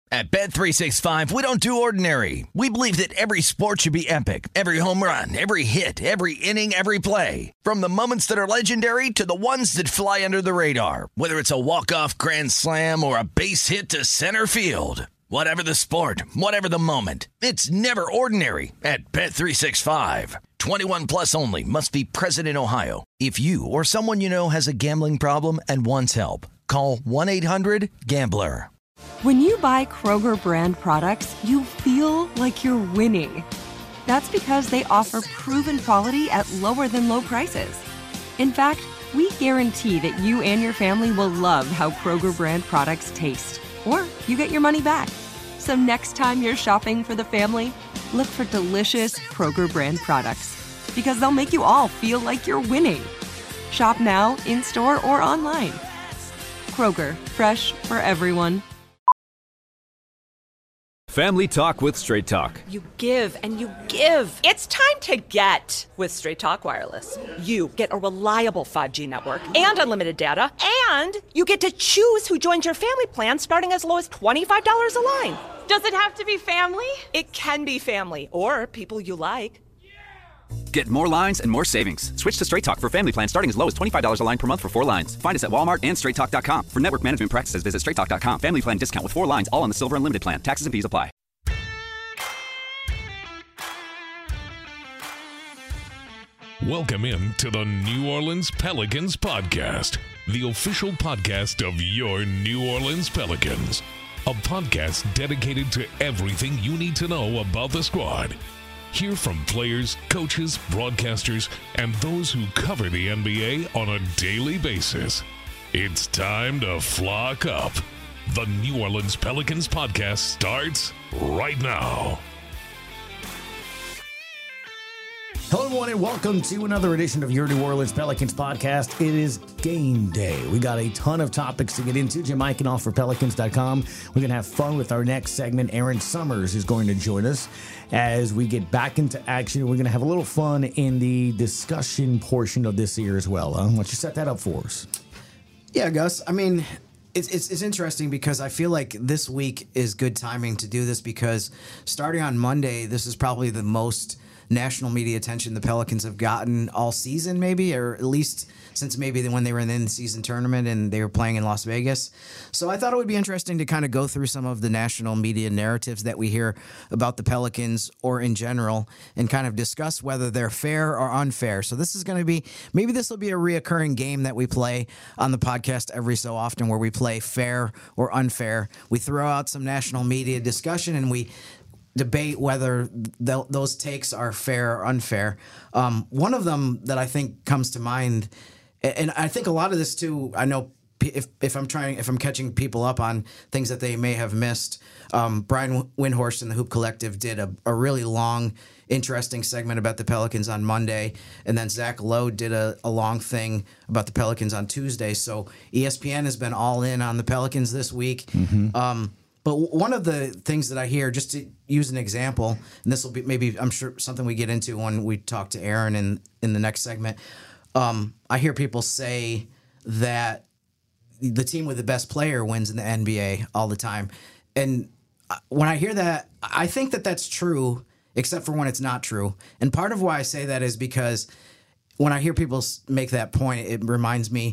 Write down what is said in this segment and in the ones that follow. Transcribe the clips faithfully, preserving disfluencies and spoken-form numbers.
At Bet three sixty-five, we don't do ordinary. We believe that every sport should be epic. Every home run, every hit, every inning, every play. From the moments that are legendary to the ones that fly under the radar. Whether it's a walk-off grand slam or a base hit to center field. Whatever the sport, whatever the moment. It's never ordinary at Bet three sixty-five. twenty-one plus only. Must be present in Ohio. If you or someone you know has a gambling problem and wants help, call one eight hundred gambler. When you buy Kroger brand products, you feel like you're winning. That's because they offer proven quality at lower than low prices. In fact, we guarantee that you and your family will love how Kroger brand products taste, or you get your money back. So next time you're shopping for the family, look for delicious Kroger brand products, because they'll make you all feel like you're winning. Shop now, in-store, or online. Kroger, fresh for everyone. Family Talk with Straight Talk. You give and you give. It's time to get with Straight Talk Wireless. You get a reliable five G network and unlimited data, and you get to choose who joins your family plan starting as low as twenty-five dollars a line. Does it have to be family? It can be family or people you like. Get more lines and more savings. Switch to Straight Talk for family plan starting as low as twenty-five dollars a line per month for four lines. Find us at Walmart and straight talk dot com. For network management practices, visit straight talk dot com. Family plan discount with four lines, all on the Silver Unlimited plan. Taxes and fees apply. Welcome in to the New Orleans Pelicans podcast, the official podcast of your New Orleans Pelicans. A podcast dedicated to everything you need to know about the squad. Hear from players, coaches, broadcasters, and those who cover the N B A on a daily basis. It's time to flock up. The New Orleans Pelicans podcast starts right now. Hello, everyone, and welcome to another edition of your New Orleans Pelicans podcast. It is game day. We got a ton of topics to get into. Jim Eichenhoff for Pelicans dot com. We're going to have fun with our next segment. Aaron Summers is going to join us as we get back into action. We're going to have a little fun in the discussion portion of this year as well. Huh? Why don't you set that up for us? Yeah, Gus. I mean, it's, it's it's interesting because I feel like this week is good timing to do this because starting on Monday, this is probably the most national media attention the Pelicans have gotten all season, maybe, or at least since maybe when they were in the in-season tournament and they were playing in Las Vegas. So I thought it would be interesting to kind of go through some of the national media narratives that we hear about the Pelicans or in general and kind of discuss whether they're fair or unfair. So this is going to be, maybe this will be a reoccurring game that we play on the podcast every so often where we play fair or unfair. We throw out some national media discussion and we debate whether th- those takes are fair or unfair. Um, one of them that I think comes to mind, and I think a lot of this too, I know if if I'm trying, if I'm catching people up on things that they may have missed, um, Brian Windhorst and the Hoop Collective did a, a really long, interesting segment about the Pelicans on Monday, and then Zach Lowe did a, a long thing about the Pelicans on Tuesday. So E S P N has been all in on the Pelicans this week. Mm-hmm. Um, But one of the things that I hear, just to use an example, and this will be maybe, I'm sure, something we get into when we talk to Aaron in, in the next segment, um, I hear people say that the team with the best player wins in the N B A all the time. And when I hear that, I think that that's true, except for when it's not true. And part of why I say that is because when I hear people make that point, it reminds me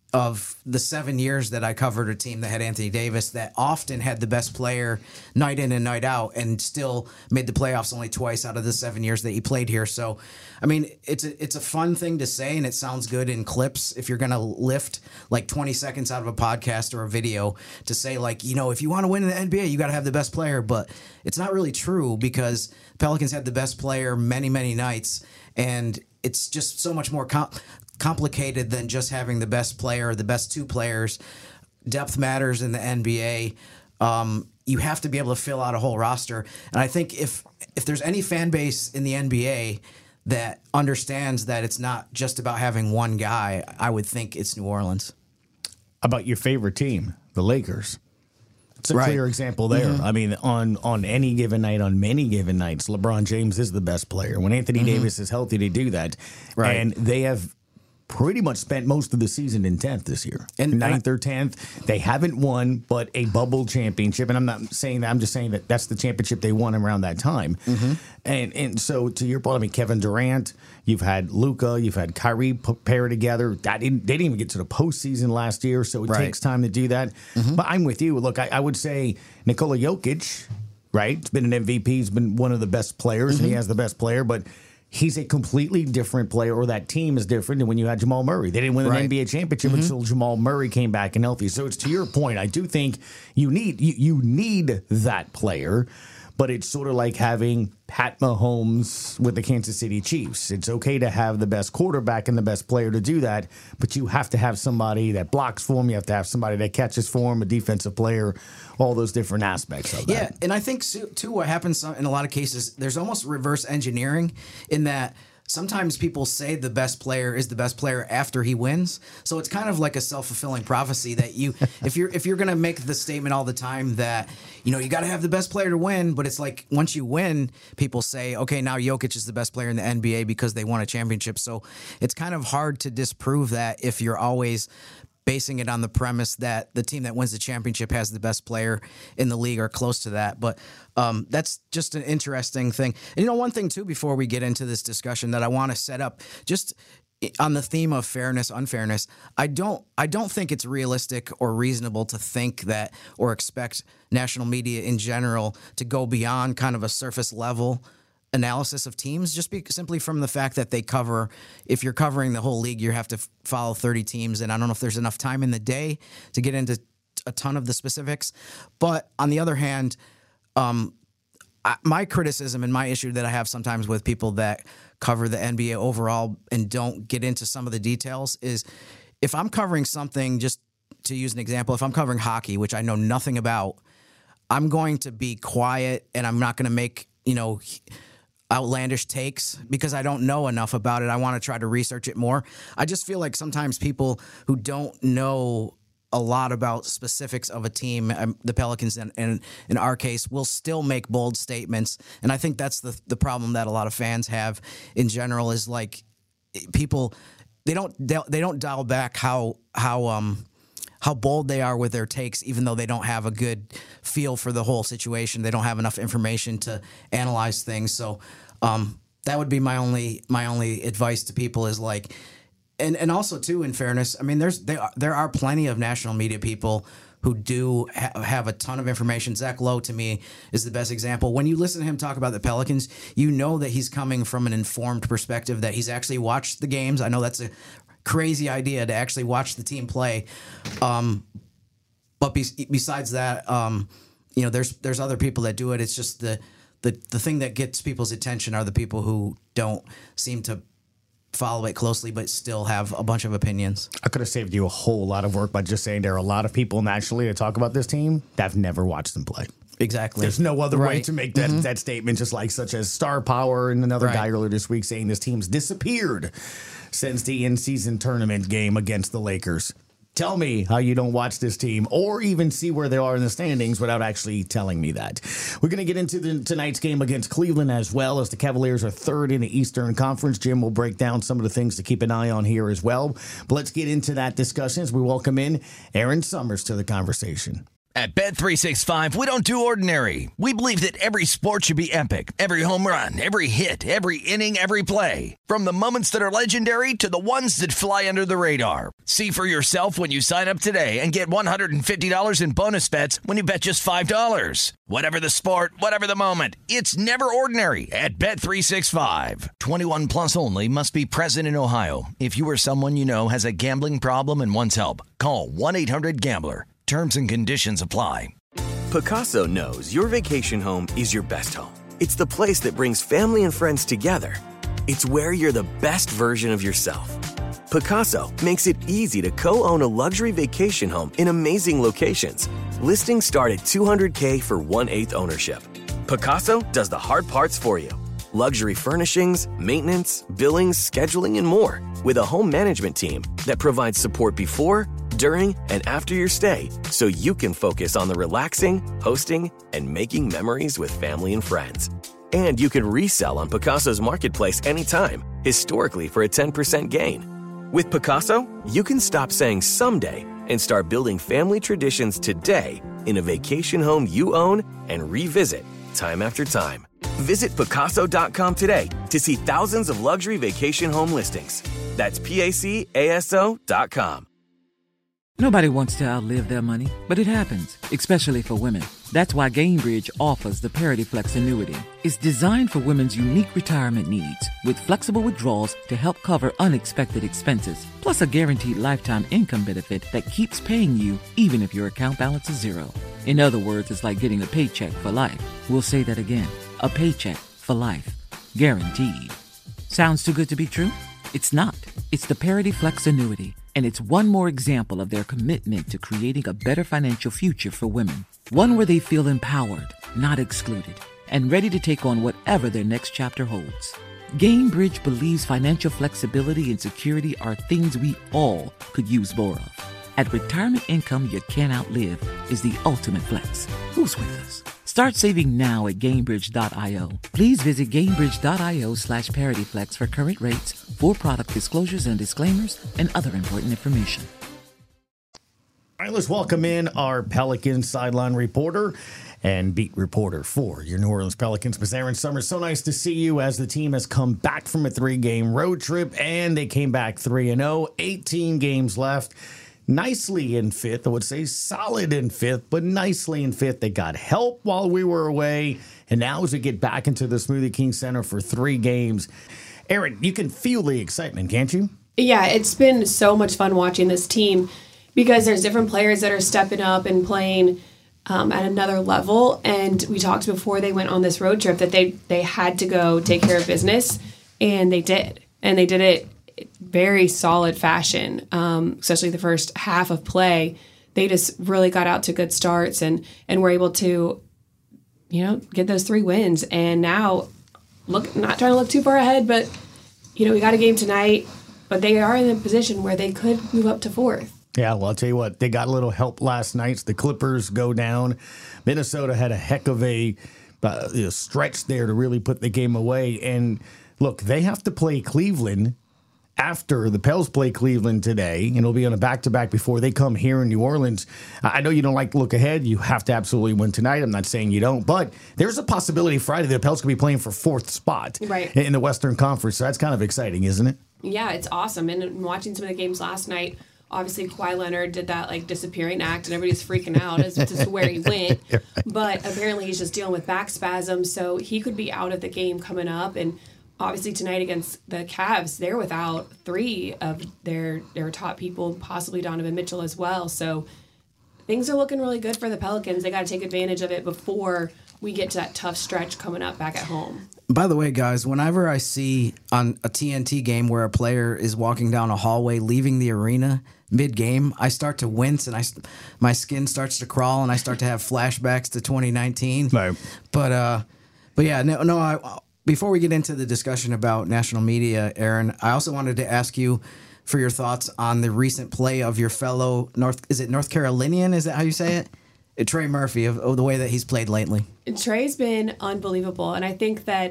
of the seven years that I covered a team that had Anthony Davis that often had the best player night in and night out and still made the playoffs only twice out of the seven years that he played here. So, I mean, it's a, it's a fun thing to say and it sounds good in clips if you're going to lift like twenty seconds out of a podcast or a video to say like, you know, if you want to win in the N B A, you got to have the best player. But it's not really true because Pelicans had the best player many, many nights and it's just so much more com- complicated than just having the best player or the best two players. Depth matters in the N B A. Um, you have to be able to fill out a whole roster. And I think if if there's any fan base in the N B A that understands that it's not just about having one guy, I would think it's New Orleans. About your favorite team, the Lakers. It's a right. clear example there. Mm-hmm. I mean, on, on any given night, on many given nights, LeBron James is the best player. When Anthony mm-hmm. Davis is healthy, they do that. Right. And they have pretty much spent most of the season in tenth this year. And ninth or tenth. They haven't won but a bubble championship. And I'm not saying that. I'm just saying that that's the championship they won around that time. Mm-hmm. And and so to your point, I mean, Kevin Durant, you've had Luka, you've had Kyrie pair together. That didn't, they didn't even get to the postseason last year, so it right. takes time to do that. Mm-hmm. But I'm with you. Look, I, I would say Nikola Jokic, right? He's been an M V P. He's been one of the best players, mm-hmm. and he has the best player, but he's a completely different player, or that team is different than when you had Jamal Murray. They didn't win an right. N B A championship mm-hmm. until Jamal Murray came back and healthy. So it's to your point. I do think you need you, you need that player, but it's sort of like having Pat Mahomes with the Kansas City Chiefs. It's okay to have the best quarterback and the best player to do that, but you have to have somebody that blocks for him. You have to have somebody that catches for him, a defensive player, all those different aspects of that. Yeah, and I think, too, what happens in a lot of cases, there's almost reverse engineering in that sometimes people say the best player is the best player after he wins. So it's kind of like a self-fulfilling prophecy that you, if you're if you're going to make the statement all the time that, you know, you got to have the best player to win, but it's like once you win, people say, okay, now Jokic is the best player in the N B A because they won a championship. So it's kind of hard to disprove that if you're always basing it on the premise that the team that wins the championship has the best player in the league or close to that. But um, that's just an interesting thing. And, you know, one thing, too, before we get into this discussion that I want to set up, just on the theme of fairness, unfairness, I don't I don't think it's realistic or reasonable to think that or expect national media in general to go beyond kind of a surface level analysis of teams, just be, simply from the fact that they cover, if you're covering the whole league, you have to f- follow thirty teams. And I don't know if there's enough time in the day to get into a ton of the specifics. But on the other hand, um, I, my criticism and my issue that I have sometimes with people that cover the N B A overall and don't get into some of the details is if I'm covering something, just to use an example, if I'm covering hockey, which I know nothing about, I'm going to be quiet and I'm not going to make, you know, outlandish takes because I don't know enough about it. I want to try to research it more. I just feel like sometimes people who don't know a lot about specifics of a team, um, the Pelicans and, and in our case, will still make bold statements. And I think that's the the problem that a lot of fans have in general is like people, they don't they don't dial back how how um how bold they are with their takes, even though they don't have a good feel for the whole situation. They don't have enough information to analyze things. So um, that would be my only my only advice to people is like, and, and also too, in fairness, I mean, there's there are, there are plenty of national media people who do ha- have a ton of information. Zach Lowe, to me, is the best example. When you listen to him talk about the Pelicans, you know that he's coming from an informed perspective, that he's actually watched the games. I know that's a crazy idea to actually watch the team play. Um, but be- besides that, um, you know, there's there's other people that do it. It's just the, the the thing that gets people's attention are the people who don't seem to follow it closely but still have a bunch of opinions. I could have saved you a whole lot of work by just saying there are a lot of people nationally that talk about this team that have never watched them play. Exactly. There's no other right. way to make that, mm-hmm. that statement, just like such as Star Power and another right. guy earlier this week saying this team's disappeared since the in-season tournament game against the Lakers. Tell me how you don't watch this team or even see where they are in the standings without actually telling me that. We're going to get into the, tonight's game against Cleveland as well, as the Cavaliers are third in the Eastern Conference. Jim will break down some of the things to keep an eye on here as well. But let's get into that discussion as we welcome in Aaron Summers to the conversation. At Bet three sixty-five, we don't do ordinary. We believe that every sport should be epic. Every home run, every hit, every inning, every play. From the moments that are legendary to the ones that fly under the radar. See for yourself when you sign up today and get one hundred fifty dollars in bonus bets when you bet just five dollars. Whatever the sport, whatever the moment, it's never ordinary at Bet three sixty-five. twenty-one plus only. Must be present in Ohio. If you or someone you know has a gambling problem and wants help, call one eight hundred gambler. Terms and conditions apply. Pacaso knows your vacation home is your best home. It's the place that brings family and friends together. It's where you're the best version of yourself. Pacaso makes it easy to co-own a luxury vacation home in amazing locations. Listings start at two hundred thousand dollars for one-eighth ownership. Pacaso does the hard parts for you. Luxury furnishings, maintenance, billings, scheduling, and more. With a home management team that provides support before, during, and after your stay, so you can focus on the relaxing, hosting, and making memories with family and friends. And you can resell on Pacaso's marketplace anytime, historically for a ten percent gain. With Picasso, you can stop saying someday and start building family traditions today in a vacation home you own and revisit time after time. Visit Picasso dot com today to see thousands of luxury vacation home listings. That's P A C A S O dot com. Nobody wants to outlive their money, but it happens, especially for women. That's why Gainbridge offers the Parity Flex annuity. It's designed for women's unique retirement needs, with flexible withdrawals to help cover unexpected expenses, plus a guaranteed lifetime income benefit that keeps paying you even if your account balance is zero. In other words, it's like getting a paycheck for life. We'll say that again. A paycheck for life. Guaranteed. Sounds too good to be true? It's not. It's the Parity Flex annuity, and it's one more example of their commitment to creating a better financial future for women. One where they feel empowered, not excluded, and ready to take on whatever their next chapter holds. Gainbridge believes financial flexibility and security are things we all could use more of. At retirement income you can't outlive is the ultimate flex. Who's with us? Start saving now at Gainbridge dot io. Please visit Gainbridge dot io slash ParityFlex for current rates, for product disclosures and disclaimers, and other important information. All right, let's welcome in our Pelicans sideline reporter and beat reporter for your New Orleans Pelicans, Miz Erin Summers. So nice to see you as the team has come back from a three-game road trip, and they came back three and oh, eighteen games left. Nicely in fifth, I would say solid in fifth, but nicely in fifth. They got help while we were away, and now as we get back into the Smoothie King Center for three games, Erin, you can feel the excitement, can't you? Yeah, it's been so much fun watching this team because there's different players that are stepping up and playing um, at another level. And we talked before they went on this road trip that they they had to go take care of business, and they did, and they did it very solid fashion, um, especially the first half of play. They just really got out to good starts and and were able to, you know, get those three wins. And now, look, not trying to look too far ahead, but, you know, we got a game tonight, but they are in a position where they could move up to fourth. Yeah, well, I'll tell you what, they got a little help last night. The Clippers go down. Minnesota had a heck of a uh, you know, stretch there to really put the game away. And, look, they have to play Cleveland after the Pels play Cleveland today, and it'll be on a back-to-back before they come here in New Orleans. I know you don't like to look ahead. You have to absolutely win tonight. I'm not saying you don't, but there's a possibility Friday the Pels could be playing for fourth spot right. in the Western Conference. So that's kind of exciting, isn't it? Yeah, it's awesome. And watching some of the games last night, obviously Kawhi Leonard did that like disappearing act, and everybody's freaking out as to where he went. Right. But apparently he's just dealing with back spasms, so he could be out of the game coming up. And obviously tonight against the Cavs, they're without three of their their top people, possibly Donovan Mitchell as well. So things are looking really good for the Pelicans. They got to take advantage of it before we get to that tough stretch coming up back at home. By the way, guys, whenever I see on a T N T game where a player is walking down a hallway leaving the arena mid-game, I start to wince and I, my skin starts to crawl and I start to have flashbacks to twenty nineteen. Right. But, uh, but yeah, no, no I... Before we get into the discussion about national media, Erin, I also wanted to ask you for your thoughts on the recent play of your fellow North, is it North Carolinian? Is that how you say it? Uh, Trey Murphy, of, of the way that he's played lately. Trey's been unbelievable, and I think that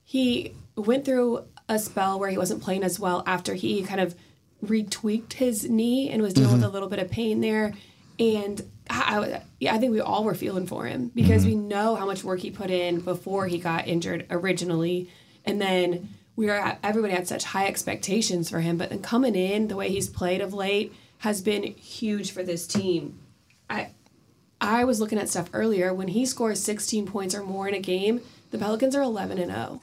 he went through a spell where he wasn't playing as well after he kind of retweaked his knee and was dealing mm-hmm. with a little bit of pain there. And I, yeah, I think we all were feeling for him because mm-hmm. we know how much work he put in before he got injured originally. And then we were everybody had such high expectations for him. But then coming in, the way he's played of late has been huge for this team. I I was looking at stuff earlier. When he scores sixteen points or more in a game, the Pelicans are eleven and oh.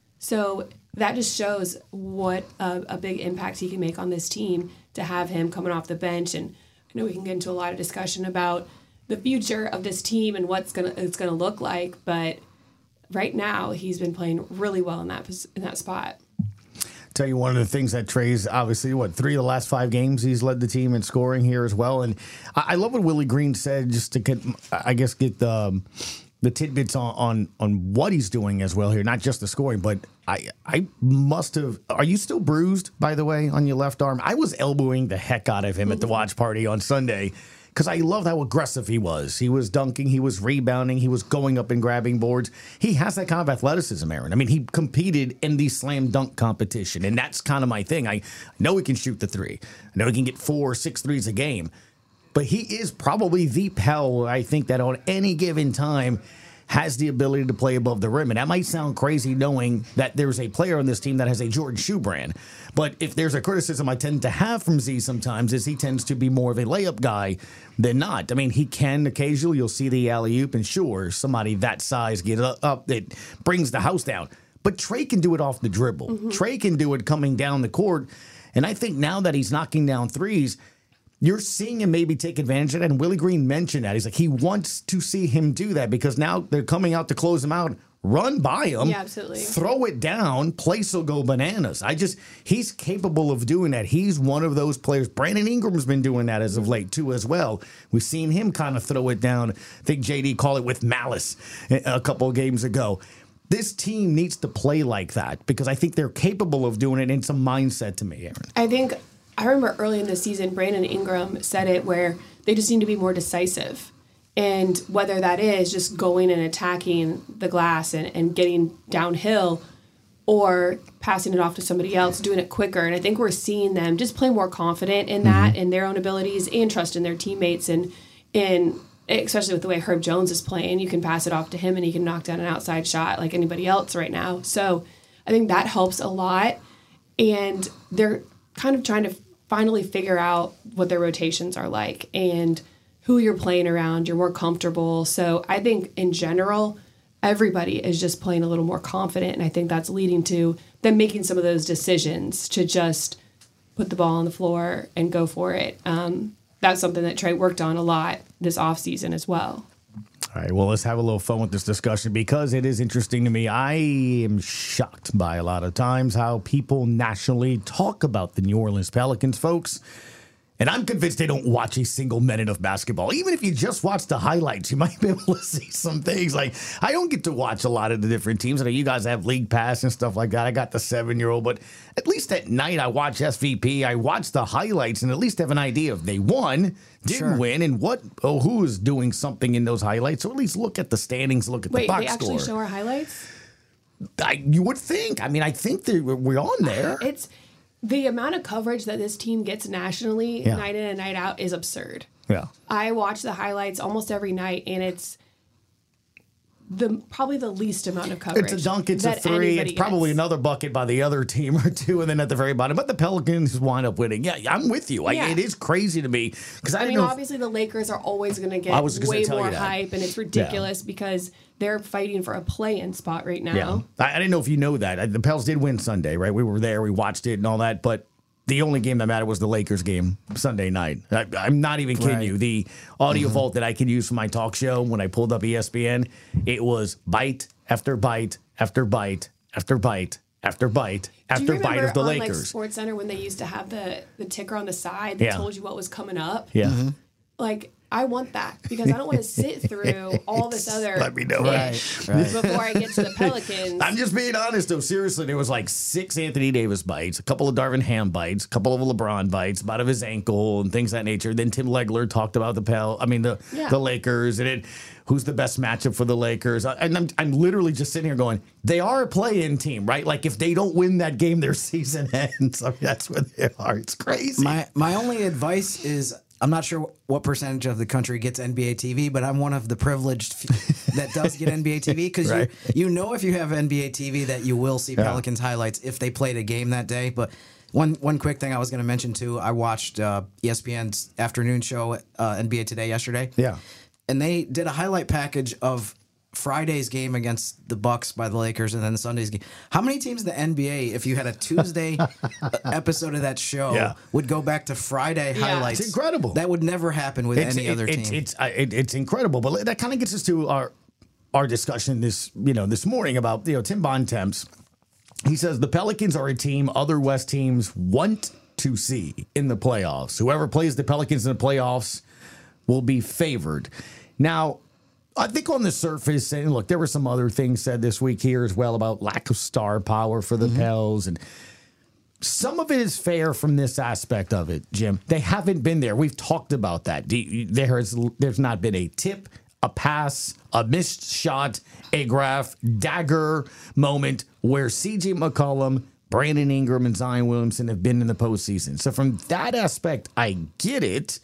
So that just shows what a, a big impact he can make on this team to have him coming off the bench. And I know we can get into a lot of discussion about the future of this team and what's gonna it's gonna look like, but right now he's been playing really well in that in that spot. Tell you one of the things that Trey's obviously what three of the last five games he's led the team in scoring here as well, and I, I love what Willie Green said just to get I guess get the. Um, the tidbits on, on on what he's doing as well here, not just the scoring, but I I must have. Are you still bruised, by the way, on your left arm? I was elbowing the heck out of him at the watch party on Sunday because I loved how aggressive he was. He was dunking, he was rebounding, he was going up and grabbing boards. He has that kind of athleticism, Aaron. I mean, he competed in the slam dunk competition, and that's kind of my thing. I know he can shoot the three. I know he can get four or six threes a game. But he is probably the Pell, I think, that on any given time has the ability to play above the rim. And that might sound crazy knowing that there's a player on this team that has a Jordan Shoe brand. But if there's a criticism I tend to have from Z sometimes is he tends to be more of a layup guy than not. I mean, he can occasionally, you'll see the alley-oop, and sure, somebody that size get up, it brings the house down. But Trey can do it off the dribble. Mm-hmm. Trey can do it coming down the court. And I think now that he's knocking down threes, you're seeing him maybe take advantage of that. And Willie Green mentioned that. He's like, he wants to see him do that because now they're coming out to close him out. Run by him. Yeah, absolutely. Throw it down. Place will go bananas. I just, he's capable of doing that. He's one of those players. Brandon Ingram's been doing that as of late, too, as well. We've seen him kind of throw it down. I think J D called it with malice a couple of games ago. This team needs to play like that because I think they're capable of doing it. And it's a mindset to me, Aaron. I think, I remember early in the season, Brandon Ingram said it where they just need to be more decisive. And whether that is just going and attacking the glass and, and getting downhill or passing it off to somebody else, doing it quicker. And I think we're seeing them just play more confident in that, mm-hmm. in their own abilities and trust in their teammates. And, and especially with the way Herb Jones is playing, you can pass it off to him and he can knock down an outside shot like anybody else right now. So I think that helps a lot. And they're kind of trying to finally figure out what their rotations are like and who you're playing around. You're more comfortable. So I think in general, everybody is just playing a little more confident. And I think that's leading to them making some of those decisions to just put the ball on the floor and go for it. Um, that's something that Trey worked on a lot this offseason as well. All right, well, let's have a little fun with this discussion because it is interesting to me. I am shocked by a lot of times how people nationally talk about the New Orleans Pelicans, folks. And I'm convinced they don't watch a single minute of basketball. Even if you just watch the highlights, you might be able to see some things. Like, I don't get to watch a lot of the different teams. I know you guys have League Pass and stuff like that. I got the seven-year-old. But at least at night, I watch S V P. I watch the highlights and at least have an idea if they won, didn't sure. win, and what, oh, who is doing something in those highlights. Or at least look at the standings, look at Wait, the box they actually score. show our highlights? I, you would think. I mean, I think that we're on there. It's... The amount of coverage that this team gets nationally, yeah. night in and night out, is absurd. Yeah, I watch the highlights almost every night, and it's the probably the least amount of coverage. It's a dunk, it's a three, it's probably gets. another bucket by the other team or two, and then at the very bottom. But the Pelicans wind up winning. Yeah, I'm with you. Yeah. I, it is crazy to me because I, I mean, know obviously the Lakers are always going to get way more hype, and it's ridiculous yeah. because they're fighting for a play-in spot right now. Yeah. I, I didn't know if you know that. The Pels did win Sunday, right? We were there, we watched it and all that, but the only game that mattered was the Lakers game Sunday night. I, I'm not even kidding right. you. The audio mm-hmm. vault that I can use for my talk show when I pulled up E S P N, it was bite after bite after bite after bite after bite after bite of the on, Lakers. Like Sports Center when they used to have the, the ticker on the side that yeah. told you what was coming up? Yeah. Mm-hmm. Like, I want that because I don't want to sit through all this other Let me know. Right, right. before I get to the Pelicans. I'm just being honest, though. Seriously, there was like six Anthony Davis bites, a couple of Darvin Ham bites, a couple of LeBron bites, about of his ankle and things of that nature. Then Tim Legler talked about the Pel, I mean the yeah. the Lakers and it. Who's the best matchup for the Lakers? And I'm I'm literally just sitting here going, they are a play-in team, right? Like if they don't win that game, their season ends. I mean, that's what they are. It's crazy. My my only advice is, I'm not sure what percentage of the country gets N B A T V, but I'm one of the privileged f- that does get N B A T V because right. you, you know if you have N B A T V that you will see yeah. Pelicans highlights if they played a game that day. But one one quick thing I was going to mention too, I watched uh, E S P N's afternoon show, uh, N B A Today yesterday. Yeah. And they did a highlight package of Friday's game against the Bucks by the Lakers and then Sunday's game. How many teams in the N B A, if you had a Tuesday episode of that show, yeah. would go back to Friday yeah. highlights? It's incredible. That would never happen with it's, any it, other it's, team. It's it's, it's incredible. But that kind of gets us to our our discussion this you know this morning about you know Tim Bontemps. He says the Pelicans are a team other West teams want to see in the playoffs. Whoever plays the Pelicans in the playoffs will be favored. Now, I think on the surface, and look, there were some other things said this week here as well about lack of star power for the mm-hmm. Pels. And some of it is fair from this aspect of it, Jim. They haven't been there. We've talked about that. There's, there's not been a tip, a pass, a missed shot, a graph, dagger moment where C J McCollum, Brandon Ingram, and Zion Williamson have been in the postseason. So from that aspect, I get it.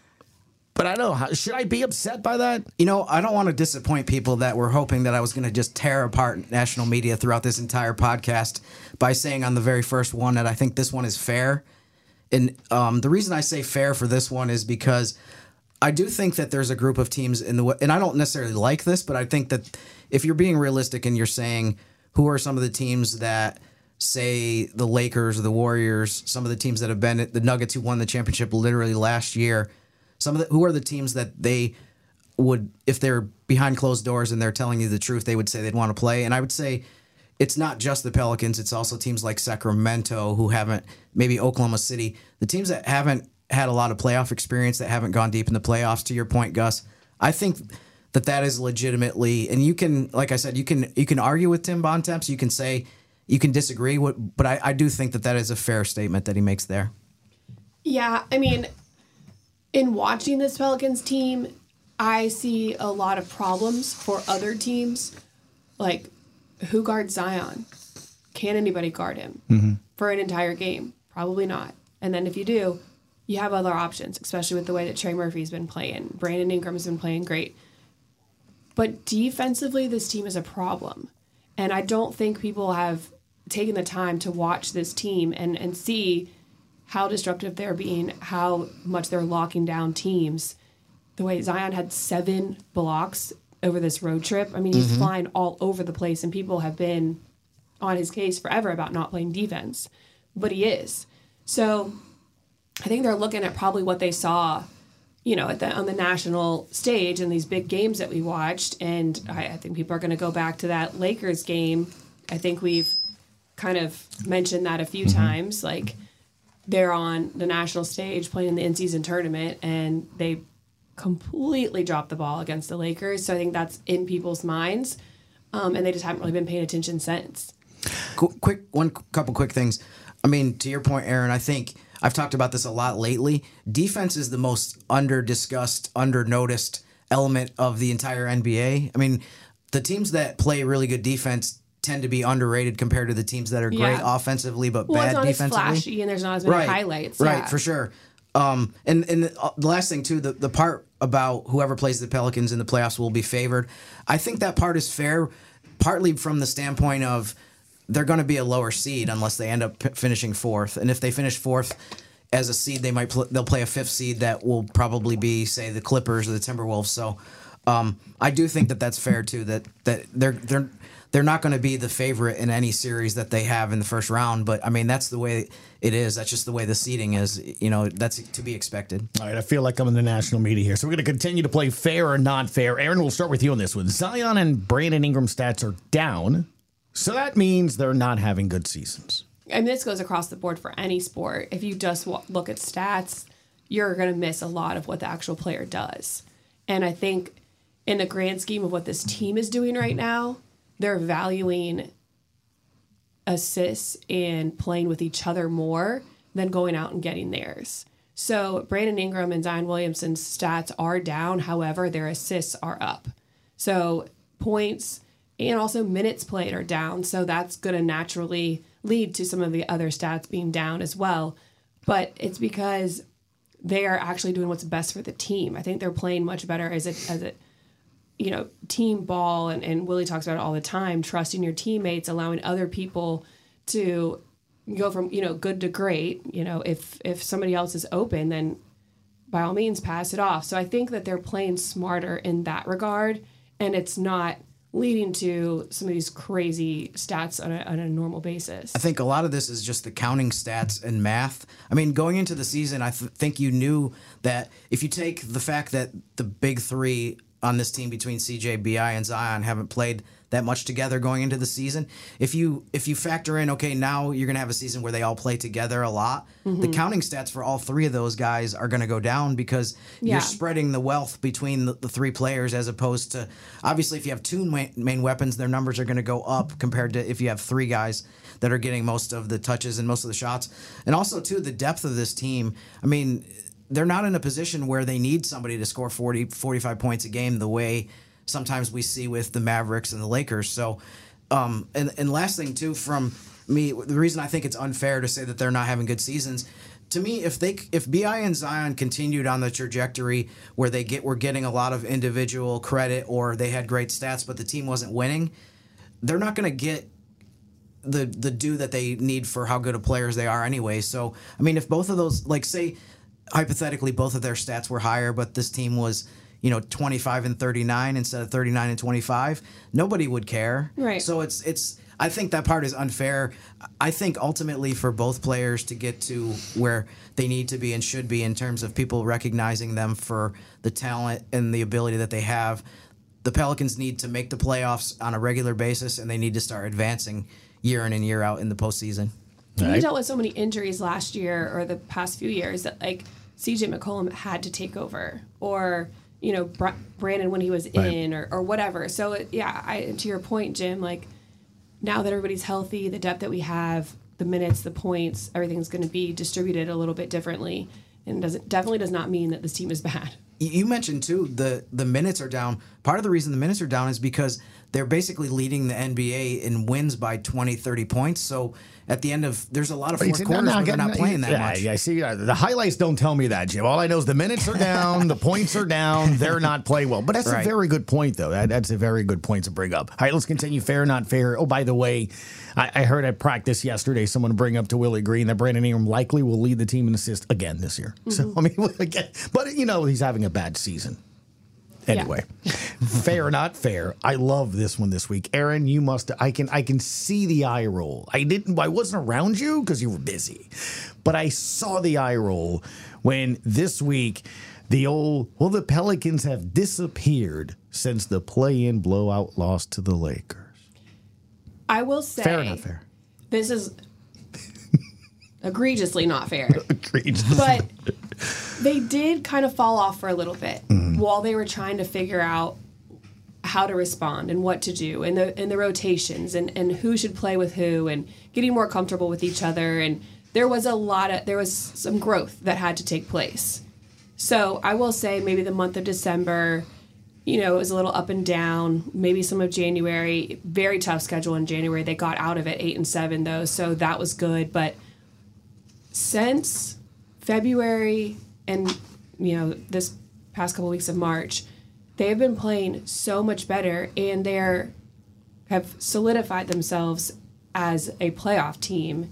But I don't know. Should I be upset by that? You know, I don't want to disappoint people that were hoping that I was going to just tear apart national media throughout this entire podcast by saying on the very first one that I think this one is fair. And um, the reason I say fair for this one is because I do think that there's a group of teams in the – and I don't necessarily like this, but I think that if you're being realistic and you're saying who are some of the teams that say the Lakers or the Warriors, some of the teams that have been – the Nuggets who won the championship literally last year – Some of the, who are the teams that they would, if they're behind closed doors and they're telling you the truth, they would say they'd want to play? And I would say it's not just the Pelicans. It's also teams like Sacramento who haven't, maybe Oklahoma City, the teams that haven't had a lot of playoff experience, that haven't gone deep in the playoffs, to your point, Gus. I think that that is legitimately, and you can, like I said, you can you can argue with Tim Bontemps. You can say, you can disagree, with, but I, I do think that that is a fair statement that he makes there. Yeah, I mean, in watching this Pelicans team, I see a lot of problems for other teams. Like, who guards Zion? Can anybody guard him mm-hmm. for an entire game? Probably not. And then if you do, you have other options, especially with the way that Trey Murphy's been playing. Brandon Ingram's been playing great. But defensively, this team is a problem. And I don't think people have taken the time to watch this team and, and see how disruptive they're being, how much they're locking down teams. The way Zion had seven blocks over this road trip. I mean, he's mm-hmm. flying all over the place, and people have been on his case forever about not playing defense. But he is. So I think they're looking at probably what they saw, you know, at the, on the national stage in these big games that we watched. And I, I think people are going to go back to that Lakers game. I think we've kind of mentioned that a few mm-hmm. times. Like, they're on the national stage playing in the in-season tournament, and they completely dropped the ball against the Lakers. So I think that's in people's minds, um, and they just haven't really been paying attention since. Quick, one couple quick things. I mean, to your point, Aaron, I think I've talked about this a lot lately. Defense is the most under-discussed, under-noticed element of the entire N B A. I mean, the teams that play really good defense tend to be underrated compared to the teams that are great yeah. offensively but well, bad it's not defensively. As flashy, and there's not as many right. highlights. Right, yeah. for sure. Um, and and the, uh, the last thing too, the, the part about whoever plays the Pelicans in the playoffs will be favored. I think that part is fair, partly from the standpoint of they're going to be a lower seed unless they end up p- finishing fourth. And if they finish fourth as a seed, they might pl- they'll play a fifth seed that will probably be, say, the Clippers or the Timberwolves. So um, I do think that that's fair too. That that they're they're. They're not going to be the favorite in any series that they have in the first round, but I mean that's the way it is. That's just the way the seeding is. You know, that's to be expected. All right, I feel like I'm in the national media here, so we're going to continue to play fair or not fair. Aaron, we'll start with you on this one. Zion and Brandon Ingram stats are down, so that means they're not having good seasons. And this goes across the board for any sport. If you just look at stats, you're going to miss a lot of what the actual player does. And I think in the grand scheme of what this team is doing right now, they're valuing assists and playing with each other more than going out and getting theirs. So Brandon Ingram and Zion Williamson's stats are down. However, their assists are up. So points and also minutes played are down. So that's going to naturally lead to some of the other stats being down as well. But it's because they are actually doing what's best for the team. I think they're playing much better as a, as a you know, team ball, and, and Willie talks about it all the time, trusting your teammates, allowing other people to go from, you know, good to great. You know, if if somebody else is open, then by all means pass it off. So I think that they're playing smarter in that regard, and it's not leading to some of these crazy stats on a, on a normal basis. I think a lot of this is just the counting stats and math. I mean, going into the season, I th- think you knew that if you take the fact that the big three on this team between C J, B I, and Zion haven't played that much together going into the season. If you if you factor in, okay, now you're going to have a season where they all play together a lot, mm-hmm. the counting stats for all three of those guys are going to go down because yeah. you're spreading the wealth between the, the three players as opposed to, obviously, if you have two main, main weapons, their numbers are going to go up compared to if you have three guys that are getting most of the touches and most of the shots. And also, too, the depth of this team. I mean, they're not in a position where they need somebody to score forty, forty-five points a game the way sometimes we see with the Mavericks and the Lakers. So, um, and, and last thing, too, from me, the reason I think it's unfair to say that they're not having good seasons, to me, if they if B I and Zion continued on the trajectory where they get were getting a lot of individual credit or they had great stats, but the team wasn't winning, they're not going to get the the due that they need for how good of players they are anyway. So, I mean, if both of those, like, say, hypothetically, both of their stats were higher, but this team was, you know, twenty-five and thirty-nine instead of thirty-nine and twenty-five, nobody would care. Right. So it's it's. I think that part is unfair. I think ultimately for both players to get to where they need to be and should be in terms of people recognizing them for the talent and the ability that they have, the Pelicans need to make the playoffs on a regular basis, and they need to start advancing year in and year out in the postseason. And right. He dealt with so many injuries last year or the past few years that, like, C J McCollum had to take over, or, you know, Br- Brandon when he was right. in, or, or whatever. So, it, yeah, I, to your point, Jim, like, now that everybody's healthy, the depth that we have, the minutes, the points, everything's going to be distributed a little bit differently. And does it definitely does not mean that this team is bad. You mentioned, too, the, the minutes are down. Part of the reason the minutes are down is because they're basically leading the N B A in wins by twenty, thirty points. So at the end of, there's a lot of fourth quarters where they're not playing that yeah, much. Yeah, I see. Uh, the highlights don't tell me that, Jim. All I know is the minutes are down, the points are down, they're not playing well. But that's right. a very good point, though. That, that's a very good point to bring up. All right, let's continue. Fair, not fair. Oh, by the way, I, I heard at practice yesterday someone bring up to Willie Green that Brandon Ingram likely will lead the team in assists again this year. Mm-hmm. So, I mean, again, but, you know, he's having a bad season. Anyway, yeah. Fair, not fair. I love this one this week. Aaron, you must, I can I can see the eye roll. I didn't, I wasn't around you because you were busy, but I saw the eye roll when this week the old, well, the Pelicans have disappeared since the play-in blowout loss to the Lakers. I will say. Fair, not fair. This is egregiously not fair. Egregious. But they did kind of fall off for a little bit mm-hmm. while they were trying to figure out how to respond and what to do and the and the rotations and, and who should play with who and getting more comfortable with each other. And there was a lot of there was some growth that had to take place. So I will say maybe the month of December, you know, it was a little up and down. Maybe some of January, very tough schedule in January. They got out of it eight and seven though, so that was good. But since February and, you know, this past couple weeks of March, they have been playing so much better, and they're have solidified themselves as a playoff team.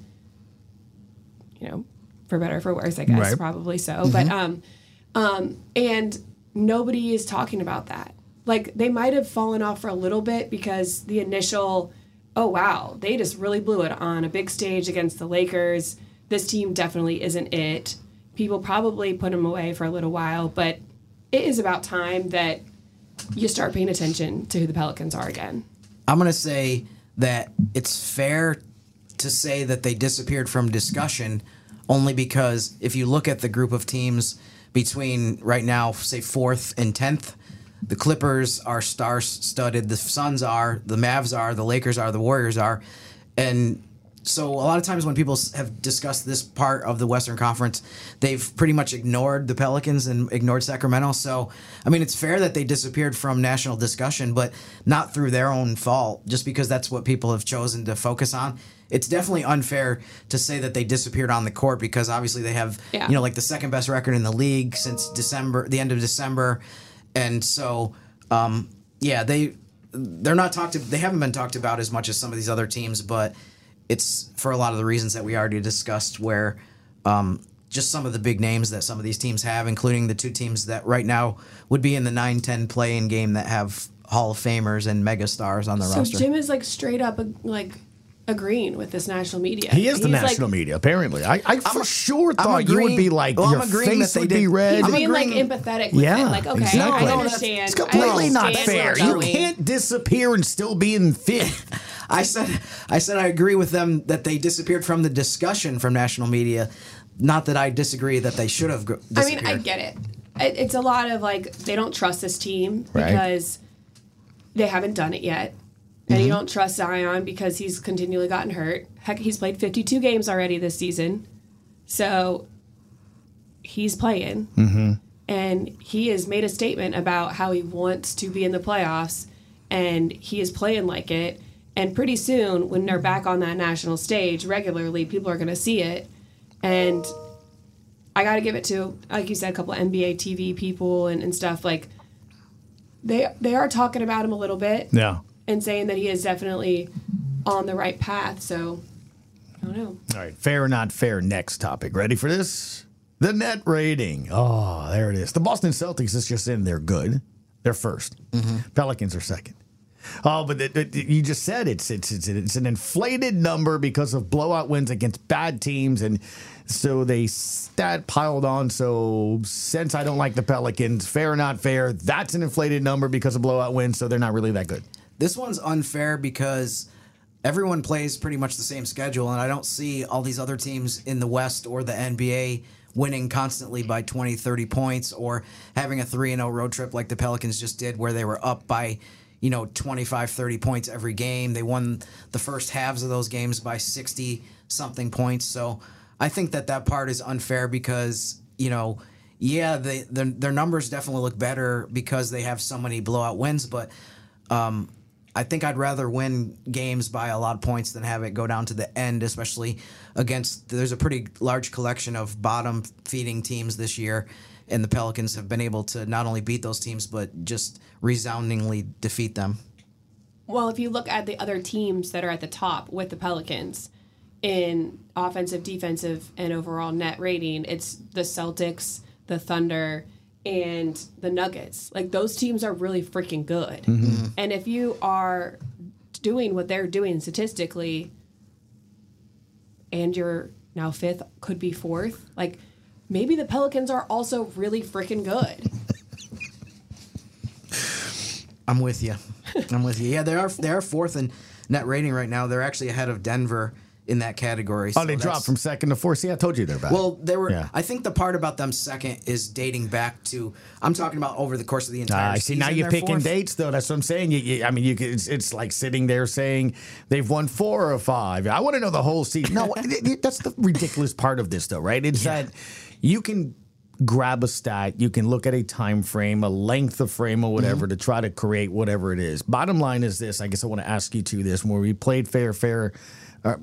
You know, for better or for worse, I guess, right. probably so. Mm-hmm. But um, um, and nobody is talking about that. Like, they might have fallen off for a little bit because the initial, oh wow, they just really blew it on a big stage against the Lakers. This team definitely isn't it. People probably put them away for a little while, but it is about time that you start paying attention to who the Pelicans are again. I'm going to say that it's fair to say that they disappeared from discussion only because if you look at the group of teams between right now, say, fourth and tenth, the Clippers are star-studded, the Suns are, the Mavs are, the Lakers are, the Warriors are, and so a lot of times when people have discussed this part of the Western Conference, they've pretty much ignored the Pelicans and ignored Sacramento. So, I mean, it's fair that they disappeared from national discussion, but not through their own fault, just because that's what people have chosen to focus on. It's definitely unfair to say that they disappeared on the court because obviously they have, yeah. you know, like the second best record in the league since December, the end of December. And so, um, yeah, they, they're not talked to, they haven't been talked about as much as some of these other teams, but it's for a lot of the reasons that we already discussed, where um, just some of the big names that some of these teams have, including the two teams that right now would be in the nine ten play-in game that have Hall of Famers and mega stars on the so roster. So Jim is like straight up like agreeing with this national media. He is the He's national like, media, apparently. I, I for I'm, sure I'm thought agreeing, you would be like, well, your I'm agreeing face that they would did, be red. He's I'm being like agreeing- empathetic with Yeah, it. Like, okay, exactly. I No, understand. It's completely I not understand fair. where You you're going. can't disappear and still be in fifth. I said I said I agree with them that they disappeared from the discussion from national media. Not that I disagree that they should have gr- I disappeared. mean, I get it. it. It's a lot of like they don't trust this team Right. because they haven't done it yet. And Mm-hmm. you don't trust Zion because he's continually gotten hurt. Heck, he's played fifty-two games already this season. So he's playing. Mm-hmm. And he has made a statement about how he wants to be in the playoffs. And he is playing like it. And pretty soon, when they're back on that national stage regularly, people are going to see it. And I got to give it to, like you said, a couple of N B A T V people and, and stuff. Like, they they are talking about him a little bit. Yeah. And saying that he is definitely on the right path. So, I don't know. All right, fair or not fair, next topic. Ready for this? The net rating. Oh, there it is. The Boston Celtics is just in there good. They're first. Mm-hmm. Pelicans are second. Oh, but it, it, you just said it's, it's it's it's an inflated number because of blowout wins against bad teams, and so they stat piled on. So since I don't like the Pelicans, fair or not fair, that's an inflated number because of blowout wins, so they're not really that good. This one's unfair because everyone plays pretty much the same schedule, and I don't see all these other teams in the West or the N B A winning constantly by twenty, thirty points or having a three and oh road trip like the Pelicans just did where they were up by, you know, twenty-five, thirty points every game. They won the first halves of those games by sixty-something points. So I think that that part is unfair because, you know, yeah, they, their, their numbers definitely look better because they have so many blowout wins, but um, I think I'd rather win games by a lot of points than have it go down to the end, especially against, there's a pretty large collection of bottom feeding teams this year, and the Pelicans have been able to not only beat those teams, but just resoundingly defeat them. Well, if you look at the other teams that are at the top with the Pelicans in offensive, defensive, and overall net rating, it's the Celtics, the Thunder, and the Nuggets. Like, those teams are really freaking good. Mm-hmm. And if you are doing what they're doing statistically and you're now fifth, could be fourth, like, maybe the Pelicans are also really freaking good. I'm with you. I'm with you. Yeah, they are they are fourth in net rating right now. They're actually ahead of Denver in that category. Oh, so they that's- dropped from second to fourth. See, I told you they're bad. Well, they were. Yeah. I think the part about them second is dating back to. I'm talking about over the course of the entire Ah, I see. season. Now you're they're picking fourth. dates, though. That's what I'm saying. You, you, I mean, you could, it's, it's like sitting there saying they've won four or five. I want to know the whole season. No, it- it- that's the ridiculous part of this, though, right? It's Yeah. that you can grab a stat, you can look at a time frame, a length of frame, or whatever Mm-hmm. to try to create whatever it is. Bottom line is this. I guess I want to ask you to this. When we played fair, fair. Uh,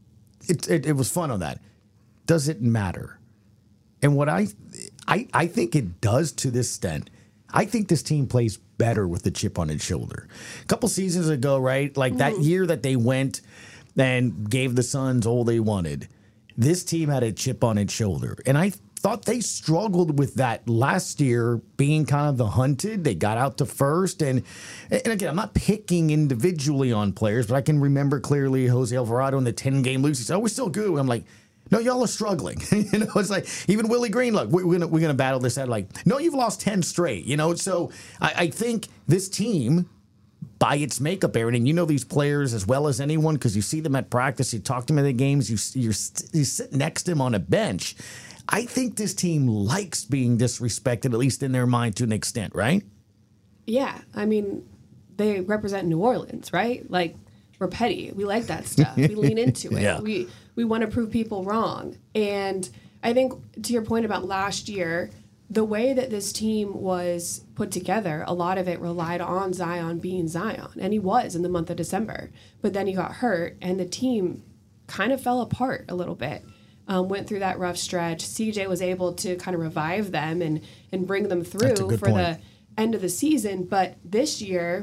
It, it it was fun on that. Does it matter? And what I, I I think it does to this extent. I think this team plays better with the chip on its shoulder. A couple seasons ago, right? Like that year that they went and gave the Suns all they wanted. This team had a chip on its shoulder. And I thought they struggled with that last year, being kind of the hunted. They got out to first. And, and again, I'm not picking individually on players, but I can remember clearly Jose Alvarado in the ten-game lose. He said, oh, we're still good. I'm like, no, y'all are struggling. you know, it's like even Willie Green, look, we're gonna we're gonna battle this out. Like, no, you've lost ten straight. You know, so I, I think this team, by its makeup, Aaron, and you know these players as well as anyone because you see them at practice, you talk to them at the games, you you're, you sit next to them on a bench. I think this team likes being disrespected, at least in their mind, to an extent, right? Yeah, I mean, they represent New Orleans, right? Like, we're petty. We like that stuff. We lean into it. Yeah. We we want to prove people wrong. And I think to your point about last year, the way that this team was put together, a lot of it relied on Zion being Zion, and he was in the month of December. But then he got hurt, and the team kind of fell apart a little bit. Um, went through that rough stretch. C J was able to kind of revive them and and bring them through for point. the end of the season. But this year,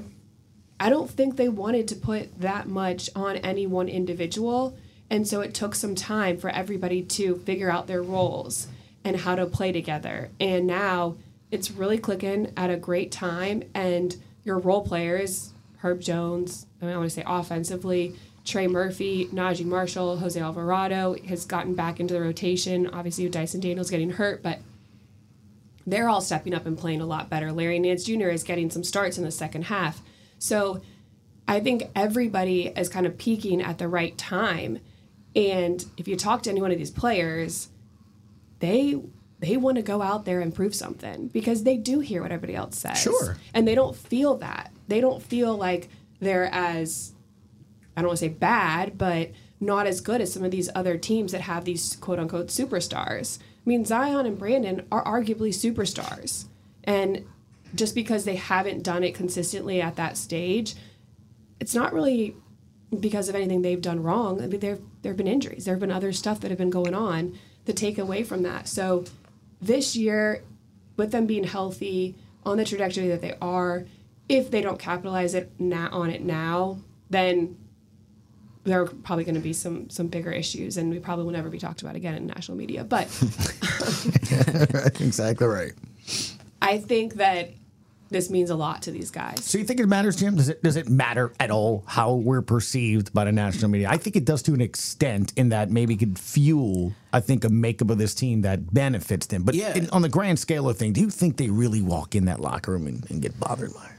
I don't think they wanted to put that much on any one individual. And so it took some time for everybody to figure out their roles and how to play together. And now it's really clicking at a great time. And your role players, Herb Jones, I, mean, I want to say offensively, Trey Murphy, Najee Marshall, Jose Alvarado has gotten back into the rotation. Obviously, with Dyson Daniels getting hurt, but they're all stepping up and playing a lot better. Larry Nance Junior is getting some starts in the second half. So I think everybody is kind of peaking at the right time. And if you talk to any one of these players, they they want to go out there and prove something because they do hear what everybody else says. Sure. And they don't feel that. They don't feel like they're as, I don't want to say bad, but not as good as some of these other teams that have these quote-unquote superstars. I mean, Zion and Brandon are arguably superstars. And just because they haven't done it consistently at that stage, it's not really because of anything they've done wrong. I mean, there there have been injuries. There have been other stuff that have been going on to take away from that. So this year, with them being healthy, on the trajectory that they are, if they don't capitalize it na- on it now, then there are probably going to be some some bigger issues, and we probably will never be talked about again in national media. But exactly right. I think that this means a lot to these guys. So you think it matters, Jim? Does it does it matter at all how we're perceived by the national media? I think it does to an extent in that maybe it could fuel, I think, a makeup of this team that benefits them. But yeah. in, on the grand scale of things, do you think they really walk in that locker room and, and get bothered by it?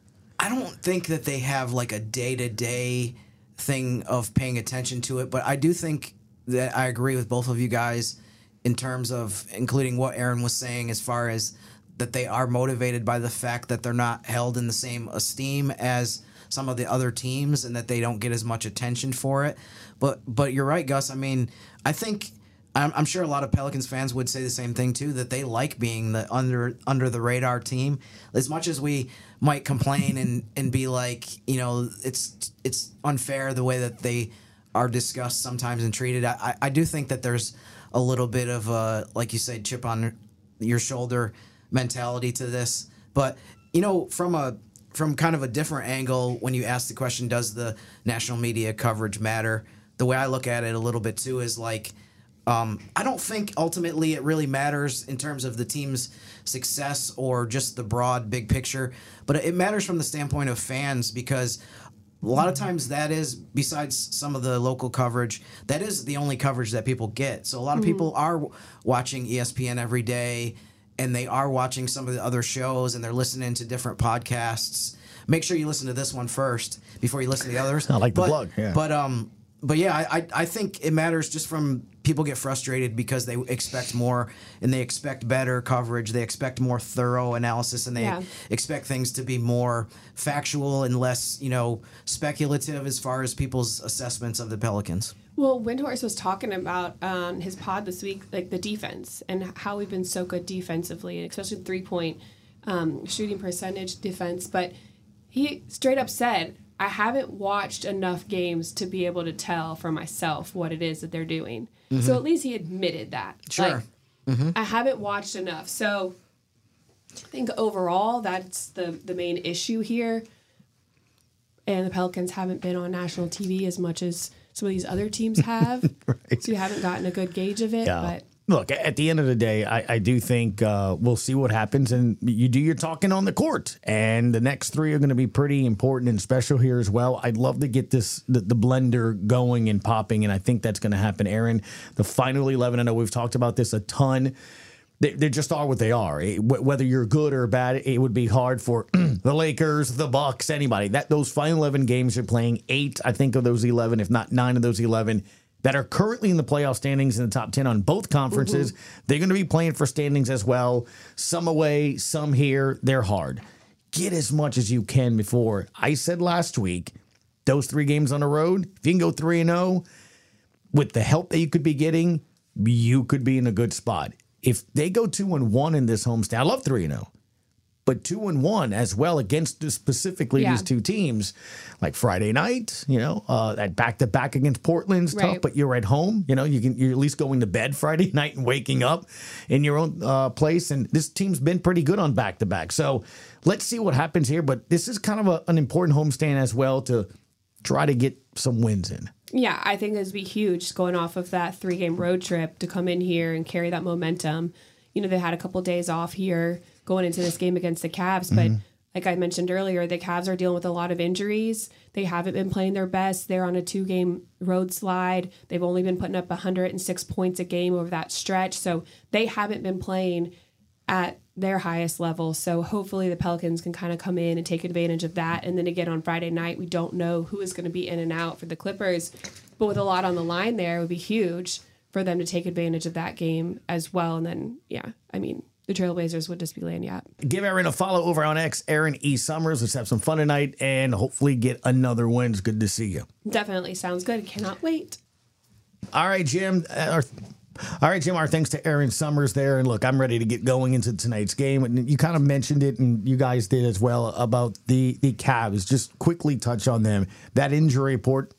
I don't think that they have like a day-to-day thing of paying attention to it, but I do think that I agree with both of you guys in terms of including what Aaron was saying as far as that they are motivated by the fact that they're not held in the same esteem as some of the other teams and that they don't get as much attention for it. But but you're right, Gus. I mean, I think I'm, I'm sure a lot of Pelicans fans would say the same thing too, that they like being the under under the radar team. As much as we might complain and, and be like, you know, it's it's unfair the way that they are discussed sometimes and treated. I, I do think that there's a little bit of a, like you said, chip on your shoulder mentality to this. But, you know, from a from kind of a different angle, when you ask the question, does the national media coverage matter? The way I look at it a little bit too is like, um, I don't think ultimately it really matters in terms of the team's success or just the broad big picture, but it matters from the standpoint of fans because a lot of times that is, besides some of the local coverage, that is the only coverage that people get. So a lot of mm-hmm. people are watching E S P N every day, and they are watching some of the other shows, and they're listening to different podcasts. Make sure you listen to this one first before you listen to the others. I like the but, plug, yeah. But, um, but yeah, I, I I think it matters just from people get frustrated because they expect more and they expect better coverage. They expect more thorough analysis, and they Yeah. expect things to be more factual and less, you know, speculative as far as people's assessments of the Pelicans. Well, Windhorst was talking about on um, his pod this week, like the defense and how we've been so good defensively, and especially three-point um, shooting percentage defense. But he straight up said, I haven't watched enough games to be able to tell for myself what it is that they're doing. Mm-hmm. So at least he admitted that. Sure. Like, mm-hmm. I haven't watched enough. So I think overall that's the, the main issue here. And the Pelicans haven't been on national T V as much as some of these other teams have. Right. So we haven't gotten a good gauge of it. Yeah. But look, at the end of the day, I, I do think uh, we'll see what happens, and you do your talking on the court. And the next three are going to be pretty important and special here as well. I'd love to get this the, the blender going and popping, and I think that's going to happen. Aaron, the final eleven, I know we've talked about this a ton. They, they just are what they are. It, whether you're good or bad, it would be hard for the Lakers, the Bucks, anybody. That those final eleven games are playing, eight, I think, of those eleven, if not nine of those eleven, that are currently in the playoff standings in the top ten on both conferences. Mm-hmm. They're going to be playing for standings as well. Some away, some here. They're hard. Get as much as you can before. I said last week, those three games on the road, if you can go three and oh, with the help that you could be getting, you could be in a good spot. If they go two and one in this homestand, I love three and oh, but two and one as well against specifically yeah. these two teams, like Friday night, you know, uh, that back to back against Portland's right. tough, but you're at home, you know, you can you're at least going to bed Friday night and waking up in your own uh, place, and this team's been pretty good on back to back. So let's see what happens here, but this is kind of a, an important homestand as well to try to get some wins in. Yeah, I think this would be huge going off of that three-game road trip to come in here and carry that momentum. You know, they had a couple days off here going into this game against the Cavs, but mm-hmm. like I mentioned earlier, the Cavs are dealing with a lot of injuries. They haven't been playing their best. They're on a two-game road slide. They've only been putting up one hundred six points a game over that stretch. So they haven't been playing at their highest level. So hopefully the Pelicans can kind of come in and take advantage of that. And then again, on Friday night, we don't know who is going to be in and out for the Clippers. But with a lot on the line there, it would be huge for them to take advantage of that game as well. And then, yeah, I mean, the Trailblazers would just be laying you up. Give Aaron a follow over on X, Aaron E. Summers. Let's have some fun tonight and hopefully get another win. It's good to see you. Definitely sounds good. Cannot wait. All right, Jim. Uh, our, all right, Jim, our thanks to Aaron Summers there. And look, I'm ready to get going into tonight's game. And you kind of mentioned it, and you guys did as well, about the, the Cavs. Just quickly touch on them. That injury report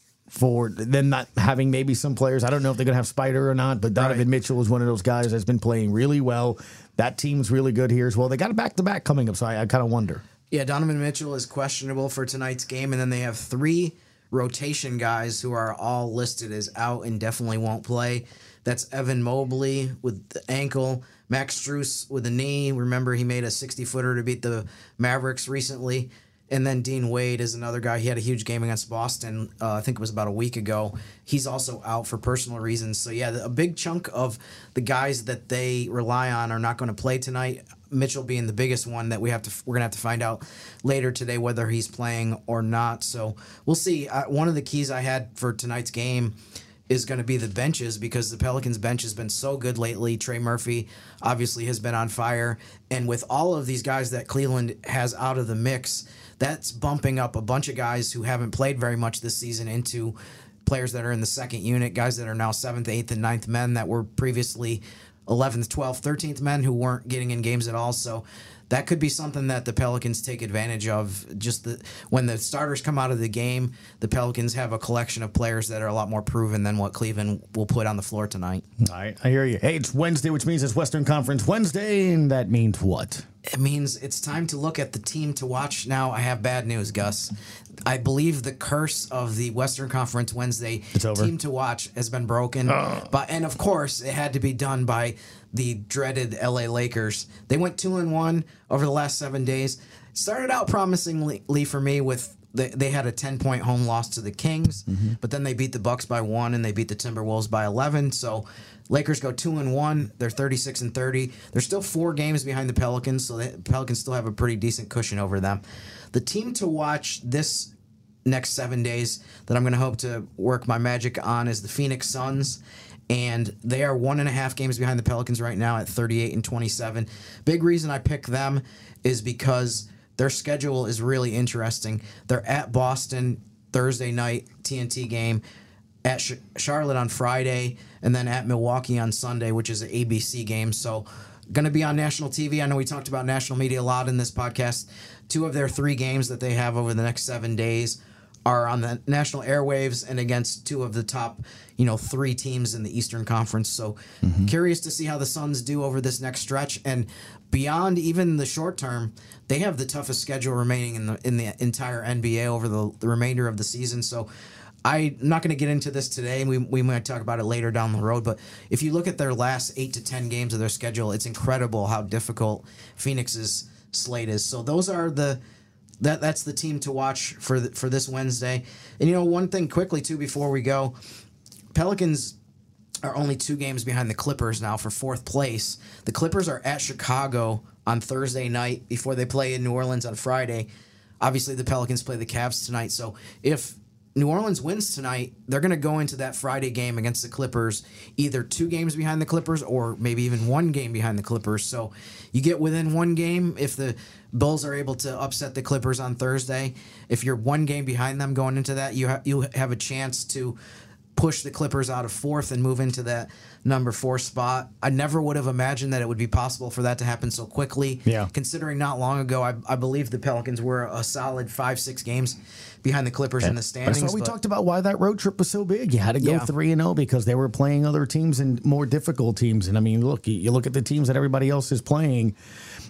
for them not having maybe some players. I don't know if they're going to have Spider or not, but Donovan right. Mitchell is one of those guys that's been playing really well. That team's really good here as well. They got a back-to-back coming up, so I, I kind of wonder. Yeah, Donovan Mitchell is questionable for tonight's game, and then they have three rotation guys who are all listed as out and definitely won't play. That's Evan Mobley with the ankle, Max Strus with the knee. Remember, he made a sixty-footer to beat the Mavericks recently. And then Dean Wade is another guy. He had a huge game against Boston, uh, I think it was about a week ago. He's also out for personal reasons. So, yeah, a big chunk of the guys that they rely on are not going to play tonight. Mitchell being the biggest one that we have to, we're going to have to find out later today whether he's playing or not. So we'll see. Uh, one of the keys I had for tonight's game is going to be the benches, because the Pelicans bench has been so good lately. Trey Murphy obviously has been on fire. And with all of these guys that Cleveland has out of the mix, that's bumping up a bunch of guys who haven't played very much this season into players that are in the second unit, guys that are now seventh, eighth, and ninth men that were previously eleventh, twelfth, thirteenth men who weren't getting in games at all. So that could be something that the Pelicans take advantage of. Just the, when the starters come out of the game, the Pelicans have a collection of players that are a lot more proven than what Cleveland will put on the floor tonight. All right, I hear you. Hey, it's Wednesday, which means it's Western Conference Wednesday, and that means what? It means it's time to look at the team to watch. Now, I have bad news, Gus. I believe the curse of the Western Conference Wednesday team to watch has been broken. Oh. But and of course, it had to be done by the dreaded L A Lakers. They went two and one over the last seven days. Started out promisingly for me with the, they had a ten point home loss to the Kings, mm-hmm. but then they beat the Bucks by one and they beat the Timberwolves by eleven. So Lakers go two and one. They're thirty-six and thirty. They're still four games behind the Pelicans, so the Pelicans still have a pretty decent cushion over them. The team to watch this next seven days that I'm going to hope to work my magic on is the Phoenix Suns, and they are one and a half games behind the Pelicans right now at thirty-eight and twenty-seven. Big reason I pick them is because their schedule is really interesting. They're at Boston Thursday night, T N T game, at Sh- Charlotte on Friday, and then at Milwaukee on Sunday, which is an A B C game. So going to be on national T V. I know we talked about national media a lot in this podcast. Two of their three games that they have over the next seven days are on the national airwaves and against two of the top, you know, three teams in the Eastern Conference. So mm-hmm. curious to see how the Suns do over this next stretch. And beyond even the short term, they have the toughest schedule remaining in the in the entire N B A over the, the remainder of the season. So I'm not going to get into this today. We we might talk about it later down the road. But if you look at their last eight to ten games of their schedule, it's incredible how difficult Phoenix's slate is. So those are the that that's the team to watch for the, for this Wednesday. And you know, one thing quickly too before we go, Pelicans are only two games behind the Clippers now for fourth place. The Clippers are at Chicago on Thursday night before they play in New Orleans on Friday. Obviously, the Pelicans play the Cavs tonight. So if New Orleans wins tonight, they're going to go into that Friday game against the Clippers either two games behind the Clippers or maybe even one game behind the Clippers. So you get within one game if the Bulls are able to upset the Clippers on Thursday. If you're one game behind them going into that, you ha- you have a chance to push the Clippers out of fourth and move into that number four spot. I never would have imagined that it would be possible for that to happen so quickly. Yeah. Considering not long ago, I, I believe the Pelicans were a solid five, six games behind the Clippers and in the standings. That's why we but, talked about why that road trip was so big. You had to go yeah. three and zero because they were playing other teams and more difficult teams. And I mean, look, you look at the teams that everybody else is playing.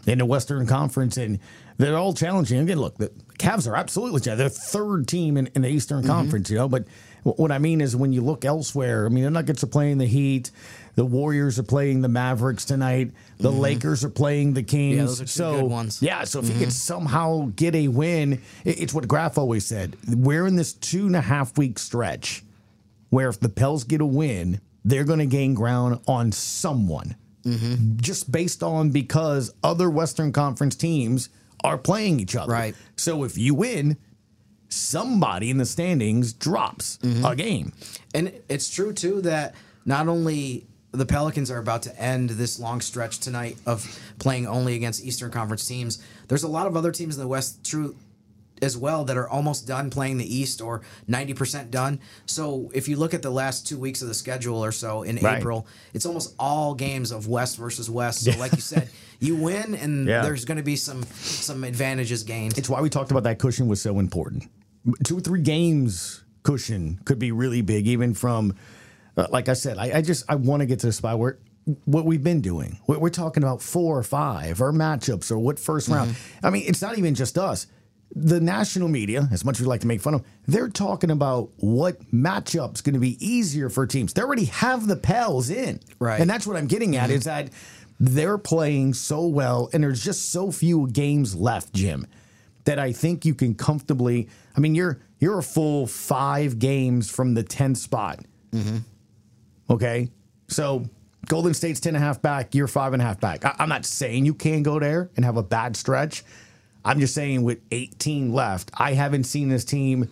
in the Western Conference, and they're all challenging. Again, look, the Cavs are absolutely challenging. They're third team in, in the Eastern mm-hmm. Conference, you know, but what I mean is when you look elsewhere, I mean, the Nuggets are playing the Heat. The Warriors are playing the Mavericks tonight. The mm-hmm. Lakers are playing the Kings. Yeah, those are two so, good ones. Yeah, so if mm-hmm. you could somehow get a win, it's what Graf always said. We're in this two and a half week stretch where if the Pels get a win, they're going to gain ground on someone. Mm-hmm. Just based on because other Western Conference teams are playing each other. Right. So if you win, somebody in the standings drops mm-hmm. a game. And it's true, too, that not only the Pelicans are about to end this long stretch tonight of playing only against Eastern Conference teams, there's a lot of other teams in the West, true, as well, that are almost done playing the East or ninety percent done. So if you look at the last two weeks of the schedule or so in right. April, it's almost all games of West versus West. So yeah. like you said, you win and yeah. there's going to be some some advantages gained. It's why we talked about that cushion was so important. Two or three games cushion could be really big, even from, uh, like I said, I, I just I want to get to the spot where what we've been doing. We're, we're talking about four or five or matchups or what first round. Mm-hmm. I mean, it's not even just us. The national media, as much as we like to make fun of, they're talking about what matchup's going to be easier for teams. They already have the Pels in. Right. And that's what I'm getting at mm-hmm. is that they're playing so well, and there's just so few games left, Jim, that I think you can comfortably, I mean, you're you're a full five games from the tenth spot. Mm-hmm. Okay? So Golden State's ten and a half back, you're five and a half back. I, I'm not saying you can't go there and have a bad stretch. I'm just saying with eighteen left, I haven't seen this team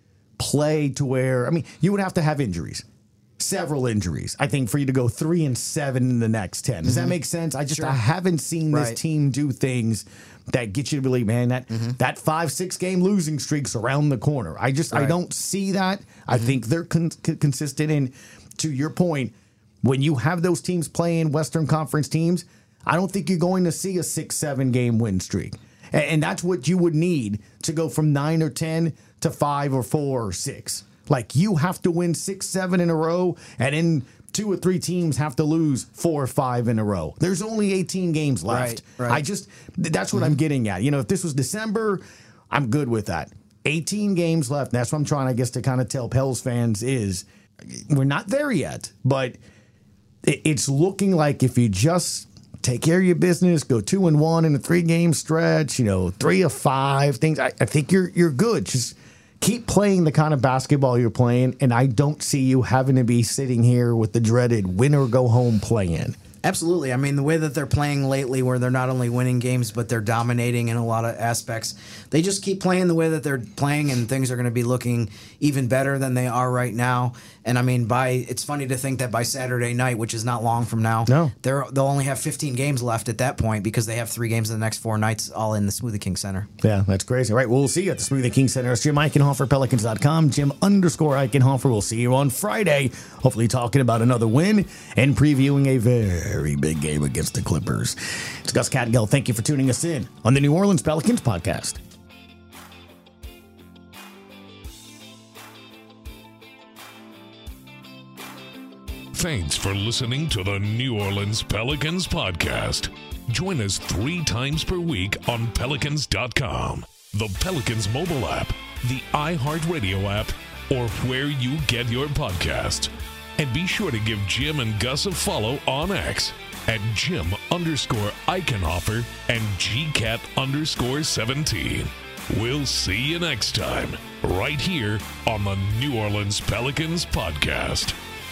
play to where, I mean, you would have to have injuries, several injuries, I think, for you to go three and seven in the next ten. Does mm-hmm. that make sense? I just, sure. I haven't seen right. this team do things that get you to believe, man, that mm-hmm. that five, six game losing streak's around the corner. I just, right. I don't see that. Mm-hmm. I think they're con- consistent. And to your point, when you have those teams playing Western Conference teams, I don't think you're going to see a six, seven game win streak. And that's what you would need to go from nine or ten to five or four or six. Like, you have to win six, seven in a row, and then two or three teams have to lose four or five in a row. There's only eighteen games left. Right, right. I just, that's what mm-hmm. I'm getting at. You know, if this was December, I'm good with that. eighteen games left. That's what I'm trying, I guess, to kind of tell Pels fans is we're not there yet, but it's looking like if you just take care of your business, go two and one in a three game stretch, you know, three of five things. I, I think you're you're good. Just keep playing the kind of basketball you're playing, and I don't see you having to be sitting here with the dreaded win or go home playing. Absolutely. I mean, the way that they're playing lately, where they're not only winning games, but they're dominating in a lot of aspects. They just keep playing the way that they're playing, and things are going to be looking even better than they are right now. And I mean, by it's funny to think that by Saturday night, which is not long from now, no. they're, they'll only have fifteen games left at that point because they have three games in the next four nights, all in the Smoothie King Center. Yeah, that's crazy. All right, well, we'll see you at the Smoothie King Center. It's Jim Eichenhofer, Pelicans dot com. Jim underscore Eichenhofer. We'll see you on Friday, hopefully talking about another win and previewing a very big game against the Clippers. It's Gus Kattengell. Thank you for tuning us in on the New Orleans Pelicans podcast. Thanks for listening to the New Orleans Pelicans podcast. Join us three times per week on Pelicans dot com, the Pelicans mobile app, the iHeartRadio app, or where you get your podcasts. And be sure to give Jim and Gus a follow on X at Jim underscore Eichenhofer and G Cat underscore 17. We'll see you next time, right here on the New Orleans Pelicans podcast.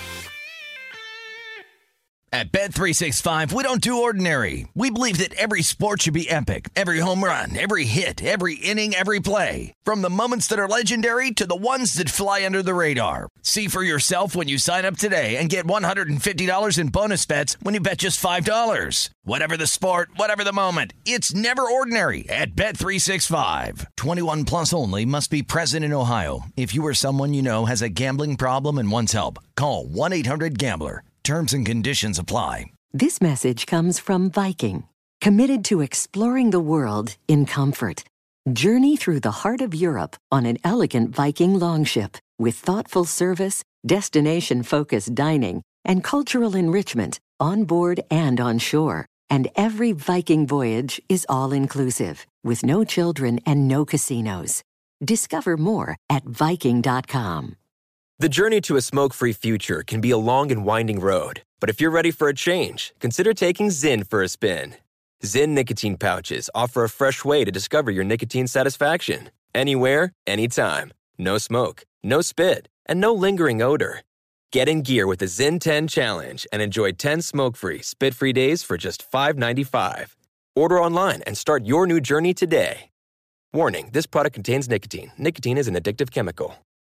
At Bet three sixty-five, we don't do ordinary. We believe that every sport should be epic. Every home run, every hit, every inning, every play. From the moments that are legendary to the ones that fly under the radar. See for yourself when you sign up today and get one hundred fifty dollars in bonus bets when you bet just five dollars. Whatever the sport, whatever the moment, it's never ordinary at Bet three sixty-five. twenty-one plus only. Must be present in Ohio. If you or someone you know has a gambling problem and wants help, call one eight hundred gambler. Terms and conditions apply. This message comes from Viking, committed to exploring the world in comfort. Journey through the heart of Europe on an elegant Viking longship with thoughtful service, destination-focused dining, and cultural enrichment on board and on shore. And every Viking voyage is all-inclusive, with no children and no casinos. Discover more at Viking dot com. The journey to a smoke-free future can be a long and winding road. But if you're ready for a change, consider taking Zyn for a spin. Zyn nicotine pouches offer a fresh way to discover your nicotine satisfaction. Anywhere, anytime. No smoke, no spit, and no lingering odor. Get in gear with the Zyn ten Challenge and enjoy ten smoke-free, spit-free days for just five dollars and ninety-five cents. Order online and start your new journey today. Warning, this product contains nicotine. Nicotine is an addictive chemical.